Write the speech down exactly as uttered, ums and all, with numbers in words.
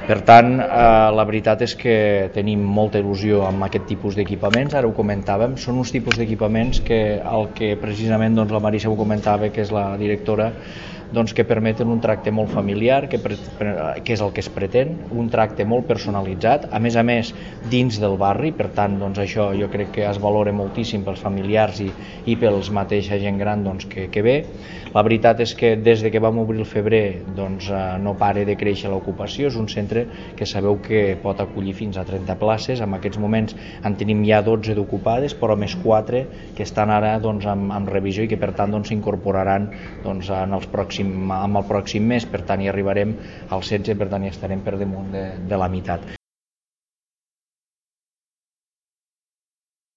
Per tant, eh, la veritat és que tenim molta il·lusió amb aquest tipus d'equipaments. Ara ho comentàvem, són uns tipus d'equipaments que el que precisament doncs, la Marisa ho comentava, que és la directora, doncs, que permeten un tracte molt familiar, que, que és el que es pretén, un tracte molt personalitzat, a més a més dins del barri. Per tant, doncs, això jo crec que es valora moltíssim pels familiars i, i pels mateixa gent gran doncs, que, que ve. La veritat és que des de que vam obrir el febrer doncs, no para de créixer l'ocupació. És un centre que sabeu que pot acollir fins a trenta places. En aquests moments en tenim ja dotze d'ocupades, però més quatre que estan ara doncs, amb, amb revisió i que per tant s'incorporaran doncs, en els pròxims amb el pròxim mes. Per tant hi arribarem al setze, per tant hi estarem per damunt de, de la meitat.